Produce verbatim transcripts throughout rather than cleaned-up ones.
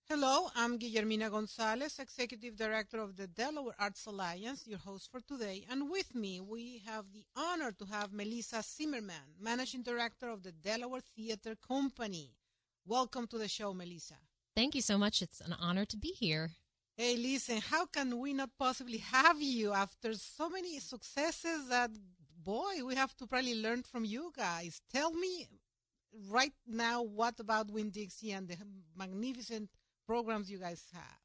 Hello, I'm Guillermina Gonzalez, Executive Director of the Delaware Arts Alliance, your host for today. And with me, we have the honor to have Melissa Zimmerman, Managing Director of the Delaware Theater Company. Welcome to the show, Melissa. Thank you so much. It's an honor to be here. Hey, listen, how can we not possibly have you after so many successes that, boy, we have to probably learn from you guys. Tell me right now what about Winn-Dixie and the magnificent programs you guys have.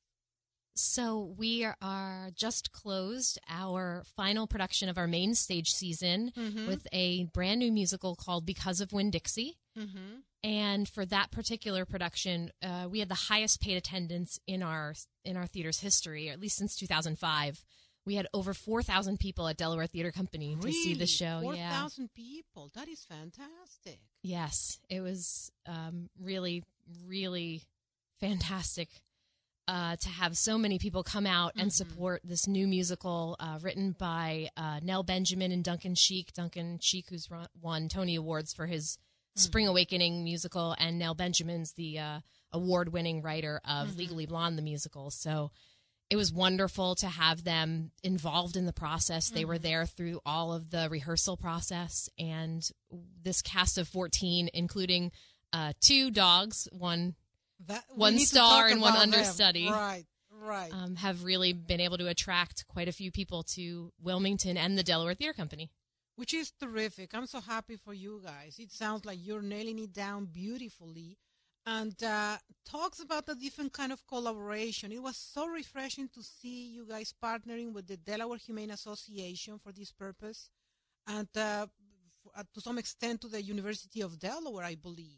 So we are just closed our final production of our main stage season mm-hmm. with a brand new musical called Because of Winn-Dixie. Mm-hmm. And for that particular production, uh, we had the highest paid attendance in our in our theater's history, or at least since two thousand five. We had over four thousand people at Delaware Theater Company really? to see the show. four thousand yeah. people. That is fantastic. Yes, it was um, really, really fantastic uh, to have so many people come out and mm-hmm. support this new musical uh, written by uh, Nell Benjamin and Duncan Sheik. Duncan Sheik, who's run, won Tony Awards for his mm-hmm. Spring Awakening musical, and Nell Benjamin's the uh, award-winning writer of mm-hmm. Legally Blonde, the musical. So it was wonderful to have them involved in the process. Mm-hmm. They were there through all of the rehearsal process, and this cast of fourteen, including uh, two dogs, one That, one star and one understudy, right, right, um, have really been able to attract quite a few people to Wilmington and the Delaware Theater Company. Which is terrific. I'm so happy for you guys. It sounds like you're nailing it down beautifully. And uh, talks about a different kind of collaboration. It was so refreshing to see you guys partnering with the Delaware Humane Association for this purpose. And uh, for, uh, to some extent to the University of Delaware, I believe.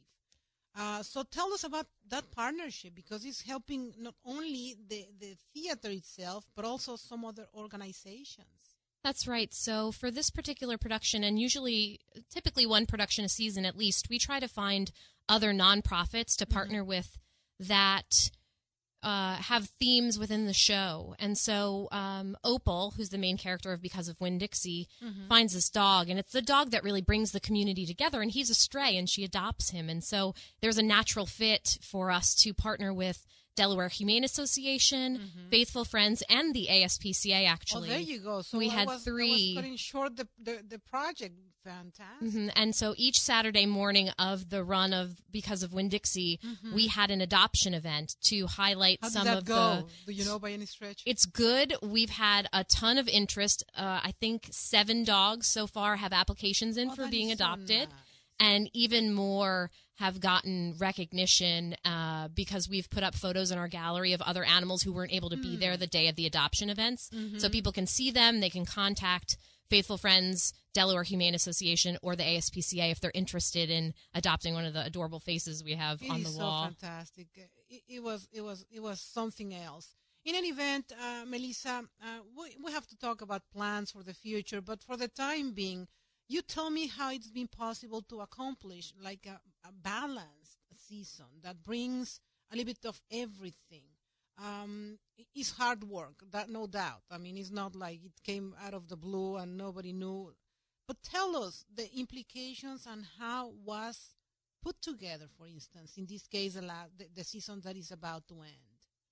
Uh, so tell us about that partnership, because it's helping not only the, the theater itself, but also some other organizations. That's right. So for this particular production, and usually, typically one production a season at least, we try to find other nonprofits to partner mm-hmm. with that uh, have themes within the show. And so um, Opal, who's the main character of Because of Winn-Dixie, mm-hmm. finds this dog, and it's the dog that really brings the community together, and he's a stray, and she adopts him. And so there's a natural fit for us to partner with Delaware Humane Association, mm-hmm. Faithful Friends, and the A S P C A, actually. Oh, there you go. So we I had was, three. I was cutting short the, the, the project. Fantastic. Mm-hmm. And so each Saturday morning of the run of Because of Winn-Dixie, mm-hmm. we had an adoption event to highlight How some did that of go? the... Do you know by any stretch? It's good. We've had a ton of interest. Uh, I think seven dogs so far have applications in oh, for being adopted. So nice. And even more have gotten recognition uh, because we've put up photos in our gallery of other animals who weren't able to be mm. there the day of the adoption events. Mm-hmm. So people can see them. They can contact Faithful Friends, Delaware Humane Association, or the A S P C A if they're interested in adopting one of the adorable faces we have it on the is wall. So fantastic. It, it was it was it was something else. In any event, uh, Melissa, uh, we, we have to talk about plans for the future, but for the time being, you tell me how it's been possible to accomplish like a, a balanced season that brings a little bit of everything. Um, it's hard work, that no doubt. I mean, it's not like it came out of the blue and nobody knew. But tell us the implications and how was put together, for instance, in this case, the, the season that is about to end.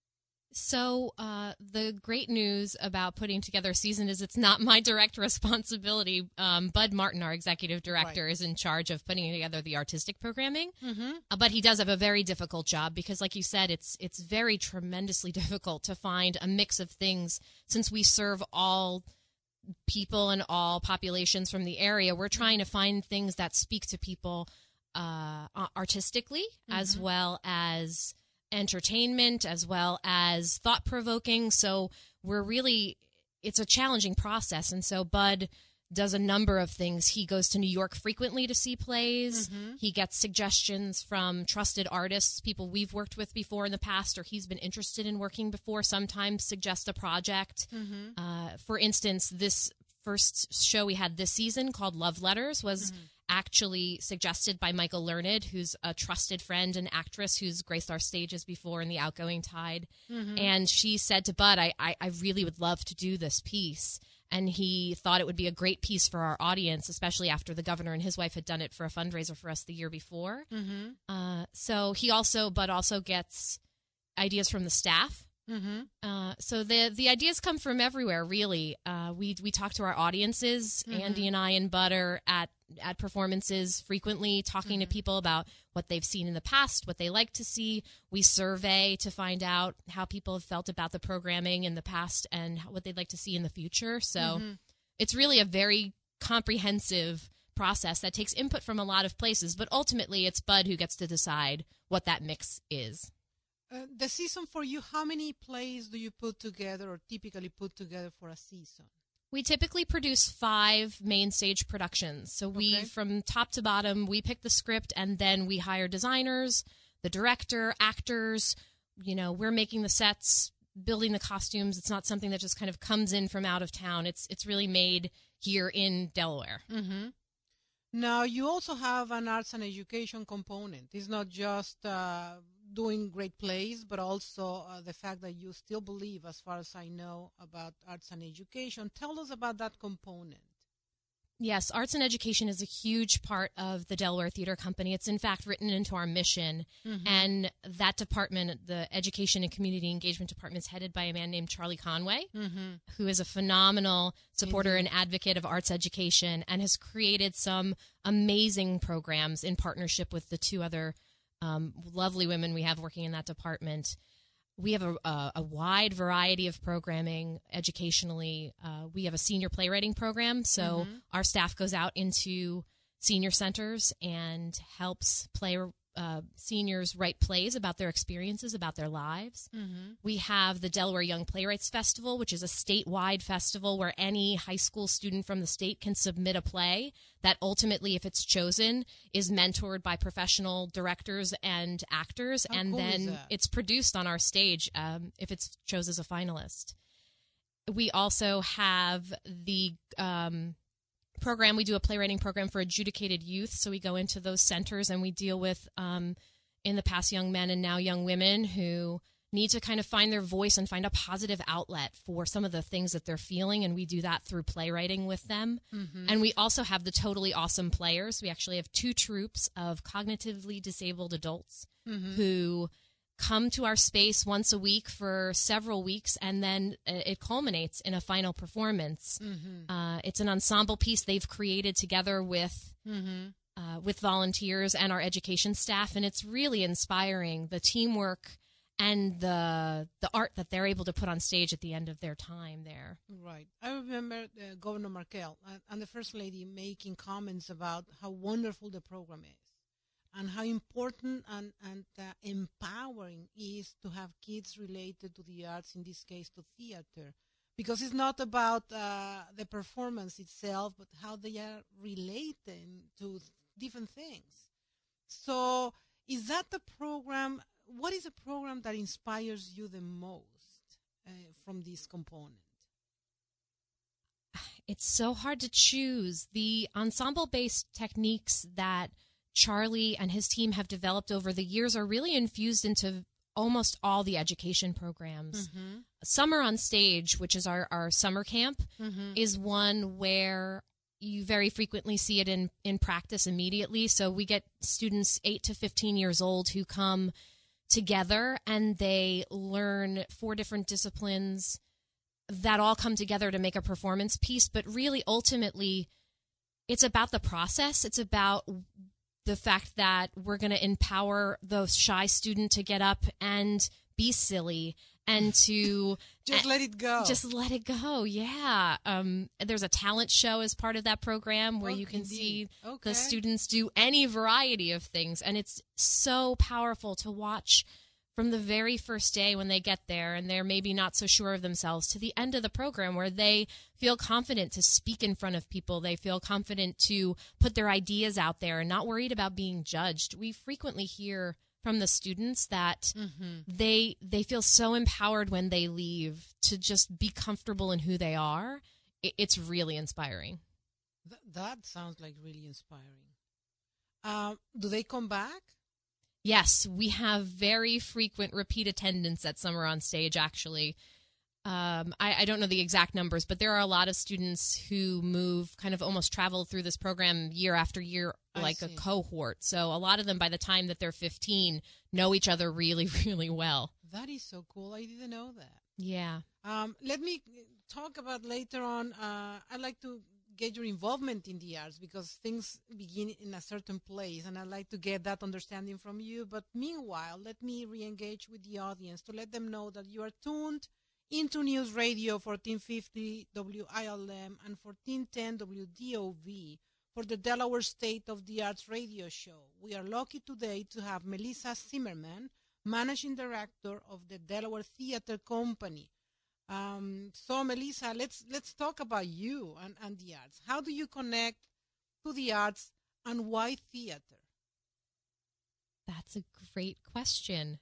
So uh, the great news about putting together a season is it's not my direct responsibility. Um, Bud Martin, our executive director, right. is in charge of putting together the artistic programming. Mm-hmm. Uh, but he does have a very difficult job because, like you said, it's it's very tremendously difficult to find a mix of things since we serve all people and all populations from the area. We're trying to find things that speak to people uh, artistically mm-hmm. as well as entertainment, as well as thought-provoking. So we're really, it's a challenging process. And so Bud does a number of things. He goes to New York frequently to see plays. Mm-hmm. He gets suggestions from trusted artists, people we've worked with before in the past, or he's been interested in working before, sometimes suggest a project. Mm-hmm. Uh, for instance, this first show we had this season called Love Letters was mm-hmm. actually suggested by Michael Learned, who's a trusted friend and actress who's graced our stages before in The Outgoing Tide. Mm-hmm. And she said to Bud, I, I, I really would love to do this piece. And he thought it would be a great piece for our audience, especially after the governor and his wife had done it for a fundraiser for us the year before. Mm-hmm. Uh, so he also, Bud also gets ideas from the staff. Mm-hmm. Uh, so the the ideas come from everywhere, really. Uh, we we talk to our audiences. Mm-hmm. Andy and I and Butter at at performances frequently, talking mm-hmm. to people about what they've seen in the past, what they like to see. We survey to find out how people have felt about the programming in the past and what they'd like to see in the future. So mm-hmm. it's really a very comprehensive process that takes input from a lot of places, but ultimately it's Bud who gets to decide what that mix is. Uh, the season for you, how many plays do you put together or typically put together for a season? We typically produce five main stage productions. So we, okay. from top to bottom, we pick the script and then we hire designers, the director, actors. You know, we're making the sets, building the costumes. It's not something that just kind of comes in from out of town. It's it's really made here in Delaware. Mm-hmm. Now, you also have an arts and education component. It's not just uh, doing great plays, but also uh, the fact that you still believe, as far as I know, about arts and education. Tell us about that component. Yes, arts and education is a huge part of the Delaware Theater Company. It's, in fact, written into our mission. Mm-hmm. And that department, the Education and Community Engagement Department, is headed by a man named Charlie Conway, mm-hmm. who is a phenomenal supporter mm-hmm. and advocate of arts education and has created some amazing programs in partnership with the two other um, lovely women we have working in that department. We have a, a, a wide variety of programming educationally. Uh, we have a senior playwriting program, so mm-hmm. our staff goes out into senior centers and helps play uh, seniors write plays about their experiences, about their lives. Mm-hmm. We have the Delaware Young Playwrights Festival, which is a statewide festival where any high school student from the state can submit a play that ultimately, if it's chosen, is mentored by professional directors and actors, How and cool then it's produced on our stage um, if it's chosen as a finalist. We also have the um, program. We do a playwriting program for adjudicated youth, so we go into those centers and we deal with, um, in the past, young men and now young women who need to kind of find their voice and find a positive outlet for some of the things that they're feeling, and we do that through playwriting with them. Mm-hmm. And we also have the totally awesome players. We actually have two troupes of cognitively disabled adults mm-hmm. who come to our space once a week for several weeks, and then it culminates in a final performance. Mm-hmm. Uh, it's an ensemble piece they've created together with mm-hmm. uh, with volunteers and our education staff, and it's really inspiring, the teamwork and the the art that they're able to put on stage at the end of their time there. Right. I remember uh, Governor Markell uh, and the First Lady making comments about how wonderful the program is and how important and, and uh, empowering is to have kids related to the arts, in this case to theater, because it's not about uh, the performance itself, but how they are relating to different things. So is that the program? What is a program that inspires you the most uh, from this component? It's so hard to choose. The ensemble-based techniques that Charlie and his team have developed over the years are really infused into almost all the education programs. Mm-hmm. Summer on Stage, which is our, our summer camp, mm-hmm. is one where you very frequently see it in, in practice immediately. So we get students eight to fifteen years old who come together and they learn four different disciplines that all come together to make a performance piece. But really, ultimately, it's about the process. It's about the fact that we're going to empower the shy student to get up and be silly and to just let it go. Just let it go. Yeah. Um, there's a talent show as part of that program where oh, you can indeed. see okay. the students do any variety of things. And it's so powerful to watch from the very first day when they get there and they're maybe not so sure of themselves to the end of the program where they feel confident to speak in front of people. They feel confident to put their ideas out there and not worried about being judged. We frequently hear from the students that mm-hmm. they they feel so empowered when they leave to just be comfortable in who they are. It, it's really inspiring. Th- that sounds like really inspiring. Um, do they come back? Yes, we have very frequent repeat attendance at Summer on Stage, actually. Um, I, I don't know the exact numbers, but there are a lot of students who move, kind of almost travel through this program year after year, like a cohort. So a lot of them, by the time that they're fifteen, know each other really, really well. That is so cool. I didn't know that. Yeah. Um, let me talk about later on. Uh, I'd like to get your involvement in the arts because things begin in a certain place, and I'd like to get that understanding from you. But meanwhile, let me re-engage with the audience to let them know that you are tuned into News Radio fourteen fifty W I L M and fourteen ten W D O V for the Delaware State of the Arts radio show. We are lucky today to have Melissa Zimmerman, Managing Director of the Delaware Theater Company. Um, so, Melissa, let's let's talk about you and, and the arts. How do you connect to the arts, and why theater? That's a great question.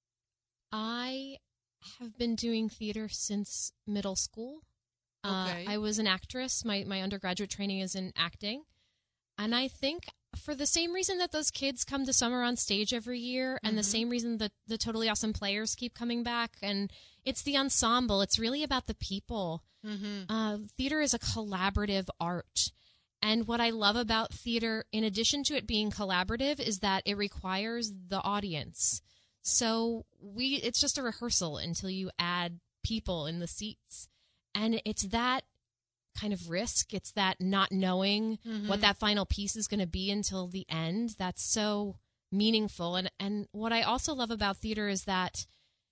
I have been doing theater since middle school. Okay. Uh, I was an actress. My, my undergraduate training is in acting. And I think for the same reason that those kids come to Summer on Stage every year, and mm-hmm. the same reason that the Totally Awesome Players keep coming back, and it's the ensemble. It's really about the people. Mm-hmm. Uh, theater is a collaborative art. And what I love about theater, in addition to it being collaborative, is that it requires the audience. So we it's just a rehearsal until you add people in the seats. And it's that kind of risk. It's that not knowing mm-hmm. what that final piece is going to be until the end. That's so meaningful. And and what I also love about theater is that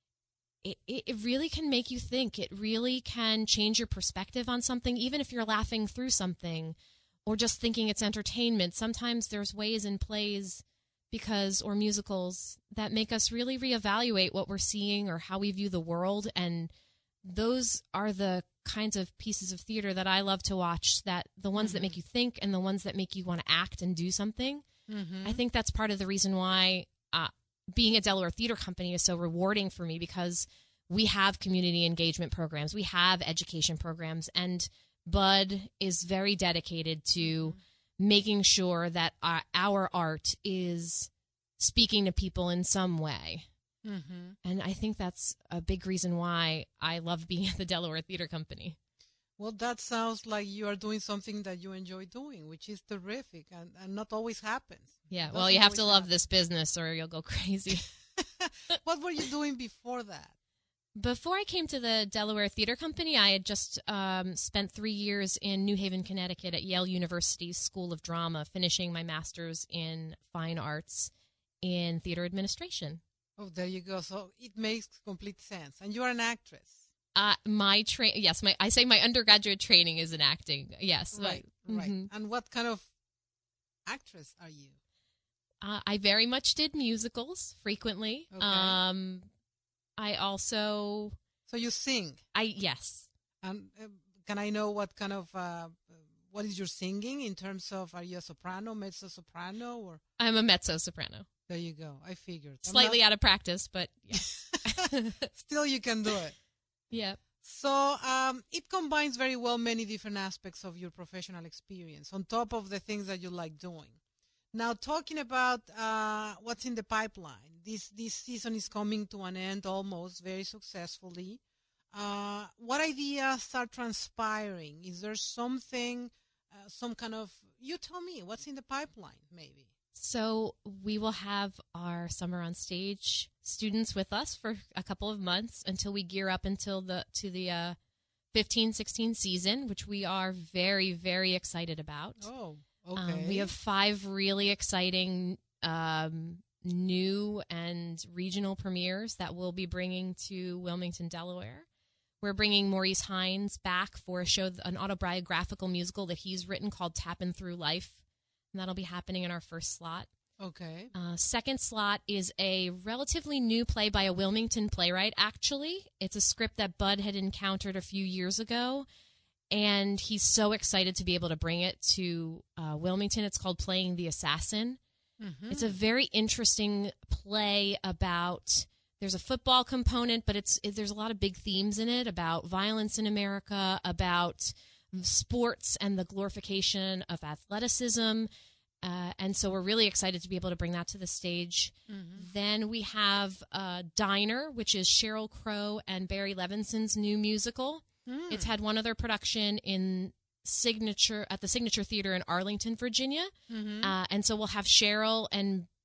it, it really can make you think. It really can change your perspective on something, even if you're laughing through something or just thinking it's entertainment. Sometimes there's ways in plays because or musicals that make us really reevaluate what we're seeing or how we view the world. And those are the kinds of pieces of theater that I love to watch, that the ones mm-hmm. that make you think and the ones that make you want to act and do something. Mm-hmm. I think that's part of the reason why uh, being a Delaware Theater Company is so rewarding for me, because we have community engagement programs, we have education programs, and Bud is very dedicated to mm-hmm. making sure that our, our art is speaking to people in some way. Mm-hmm. And I think that's a big reason why I love being at the Delaware Theater Company. Well, that sounds like you are doing something that you enjoy doing, which is terrific, and, and not always happens. Yeah, well, you have to love happen. This business or you'll go crazy. What were you doing before that? Before I came to the Delaware Theater Company, I had just um, spent three years in New Haven, Connecticut at Yale University's School of Drama, finishing my master's in fine arts in theater administration. Oh, there you go. So it makes complete sense. And you are an actress. Uh, my tra- yes, my I say my undergraduate training is in acting. Yes, right, my, right. Mm-hmm. And what kind of actress are you? Uh, I very much did musicals frequently. Okay. Um, I also. So you sing? I yes. And uh, can I know what kind of uh, what is your singing in terms of? Are you a soprano, mezzo soprano, or? I'm a mezzo soprano. There you go. I figured. Slightly not... out of practice, but yeah. Still you can do it. Yeah. So um, it combines very well many different aspects of your professional experience on top of the things that you like doing. Now, talking about uh, what's in the pipeline, this, this season is coming to an end almost very successfully. Uh, what ideas are transpiring? Is there something, uh, some kind of, you tell me, what's in the pipeline maybe? So we will have our Summer on Stage students with us for a couple of months until we gear up until the to the uh, fifteen sixteen season, which we are very, very excited about. Oh, okay. Um, we have five really exciting um, new and regional premieres that we'll be bringing to Wilmington, Delaware. We're bringing Maurice Hines back for a show, an autobiographical musical that he's written called Tappin' Through Life. And that'll be happening in our first slot. Okay. Uh, second slot is a relatively new play by a Wilmington playwright, actually. It's a script that Bud had encountered a few years ago, and he's so excited to be able to bring it to uh, Wilmington. It's called Playing the Assassin. Mm-hmm. It's a very interesting play about, there's a football component, but it's it, there's a lot of big themes in it about violence in America, about sports and the glorification of athleticism. Uh, and so we're really excited to be able to bring that to the stage. Mm-hmm. Then we have uh, Diner, which is Sheryl Crow and Barry Levinson's new musical. Mm. It's had one other production in Signature at the Signature Theater in Arlington, Virginia. Mm-hmm. Uh, and so we'll have Sheryl and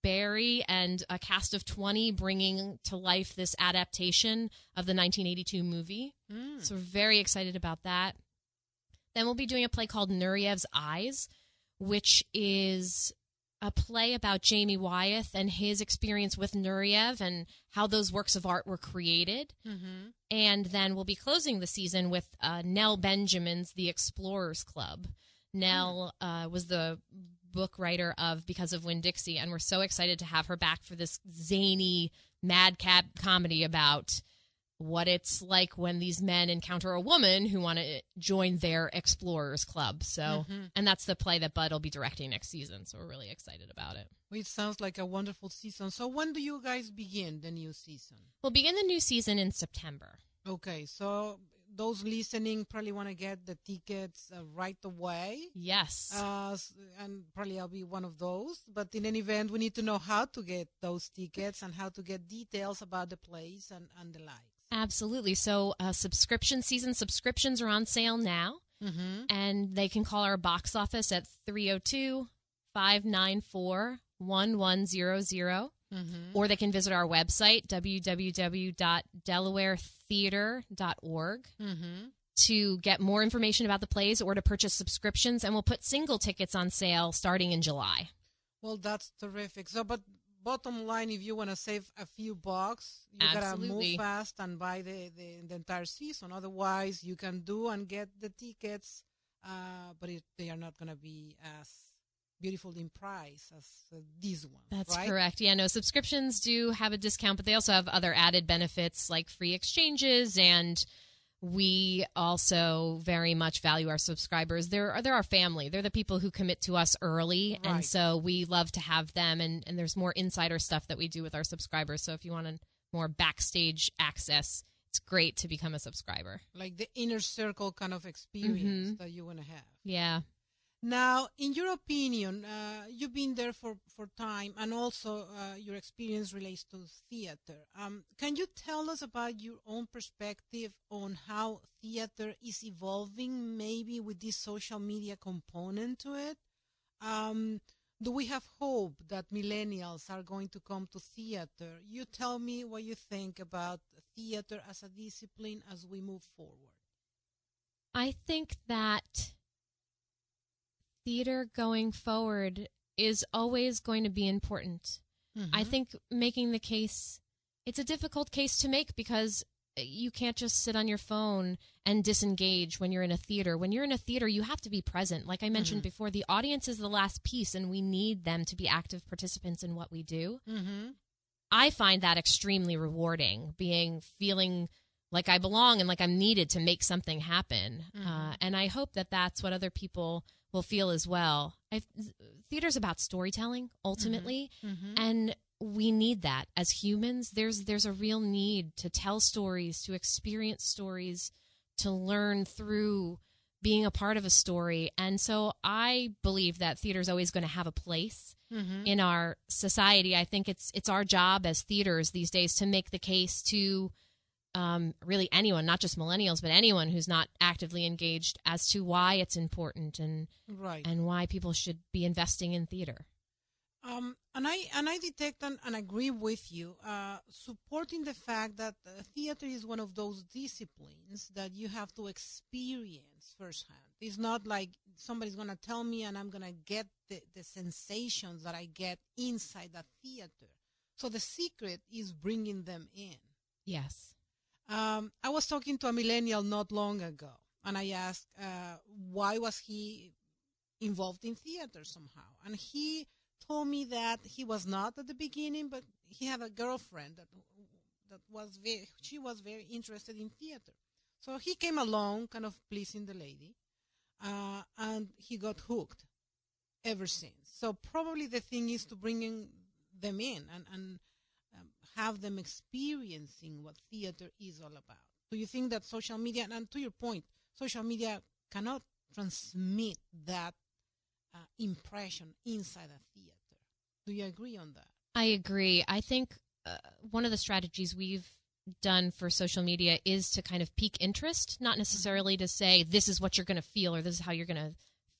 Barry and a cast of twenty bringing to life this adaptation of the nineteen eighty-two movie. Mm. So we're very excited about that. Then we'll be doing a play called Nureyev's Eyes, which is a play about Jamie Wyeth and his experience with Nureyev and how those works of art were created. Mm-hmm. And then we'll be closing the season with uh, Nell Benjamin's The Explorers Club. Nell uh, was the book writer of Because of Winn-Dixie, and we're so excited to have her back for this zany madcap comedy about what it's like when these men encounter a woman who want to join their explorers club. So, mm-hmm. and that's the play that Bud will be directing next season. So we're really excited about it. Well, it sounds like a wonderful season. So when do you guys begin the new season? We'll begin the new season in September. Okay. So those listening probably want to get the tickets uh, right away. Yes. Uh, and probably I'll be one of those. But in any event, we need to know how to get those tickets and how to get details about the plays and, and the like. Absolutely. So uh, subscription season subscriptions are on sale now, mm-hmm. and they can call our box office at three oh two, five nine four, one one zero zero, mm-hmm. or they can visit our website, w w w dot delaware theater dot org, mm-hmm. to get more information about the plays or to purchase subscriptions, and we'll put single tickets on sale starting in July. Well, that's terrific. So, but bottom line, if you want to save a few bucks, you got to move fast and buy the, the, the entire season. Otherwise, you can do and get the tickets, uh, but it, they are not going to be as beautiful in price as uh, these ones. That's right? correct. Yeah, no, subscriptions do have a discount, but they also have other added benefits like free exchanges, and we also very much value our subscribers. They're, they're our family. They're the people who commit to us early, right. And so we love to have them, and, and there's more insider stuff that we do with our subscribers. So if you want a more backstage access, it's great to become a subscriber. Like the inner circle kind of experience mm-hmm. that you want to have. Yeah. Now, in your opinion, uh, you've been there for, for time, and also uh, your experience relates to theater. Um, can you tell us about your own perspective on how theater is evolving, maybe with this social media component to it? Um, do we have hope that millennials are going to come to theater? You tell me what you think about theater as a discipline as we move forward. I think that theater going forward is always going to be important. Mm-hmm. I think making the case, it's a difficult case to make because you can't just sit on your phone and disengage when you're in a theater. When you're in a theater, you have to be present. Like I mentioned mm-hmm. before, the audience is the last piece, and we need them to be active participants in what we do. Mm-hmm. I find that extremely rewarding, being feeling like I belong and like I'm needed to make something happen. Mm-hmm. Uh, and I hope that that's what other people will feel as well. I've, theater's about storytelling, ultimately, mm-hmm. Mm-hmm. and we need that as humans. There's there's a real need to tell stories, to experience stories, to learn through being a part of a story. And so I believe that theater is always going to have a place mm-hmm. in our society. I think it's it's our job as theaters these days to make the case to Um, really anyone, not just millennials, but anyone who's not actively engaged as to why it's important and right. and why people should be investing in theater. Um, and I and I detect and, and agree with you, uh, supporting the fact that uh, theater is one of those disciplines that you have to experience firsthand. It's not like somebody's going to tell me and I'm going to get the, the sensations that I get inside the theater. So the secret is bringing them in. Yes. Um, I was talking to a millennial not long ago, and I asked uh, why was he involved in theater somehow. And he told me that he was not at the beginning, but he had a girlfriend that that was very, she was very interested in theater. So he came along, kind of pleasing the lady, uh, and he got hooked ever since. So probably the thing is to bring in them in and, and um, have them experiencing what theater is all about. Do you think that social media, and to your point, social media cannot transmit that uh, impression inside a theater? Do you agree on that? I agree. I think uh, one of the strategies we've done for social media is to kind of pique interest, not necessarily to say this is what you're going to feel or this is how you're going to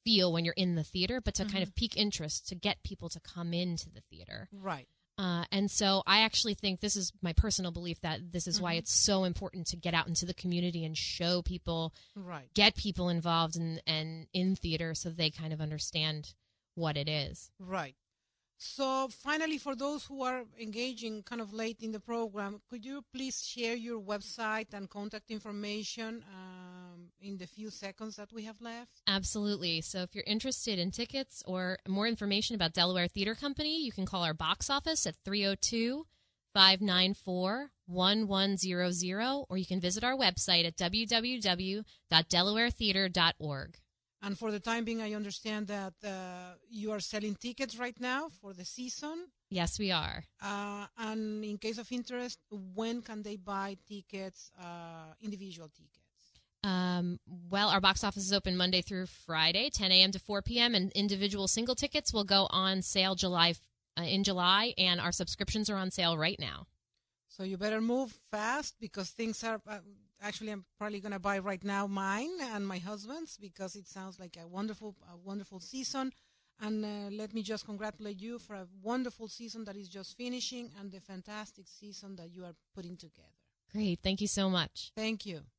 feel when you're in the theater, but to mm-hmm. kind of pique interest, to get people to come into the theater. Right. Uh, and so I actually think this is my personal belief that this is mm-hmm. why it's so important to get out into the community and show people, right. get people involved in, and in theater so they kind of understand what it is. Right. So finally, for those who are engaging kind of late in the program, could you please share your website and contact information um, in the few seconds that we have left? Absolutely. So if you're interested in tickets or more information about Delaware Theater Company, you can call our box office at three oh two, five nine four, one one zero zero, or you can visit our website at w w w dot delaware theater dot org. And for the time being, I understand that uh, you are selling tickets right now for the season. Yes, we are. Uh, and in case of interest, when can they buy tickets, uh, individual tickets? Um, well, our box office is open Monday through Friday, ten a.m. to four p.m., and individual single tickets will go on sale July uh, in July, and our subscriptions are on sale right now. So you better move fast because things are... Uh, Actually, I'm probably going to buy right now mine and my husband's because it sounds like a wonderful, a wonderful season. And uh, let me just congratulate you for a wonderful season that is just finishing and the fantastic season that you are putting together. Great. Thank you so much. Thank you.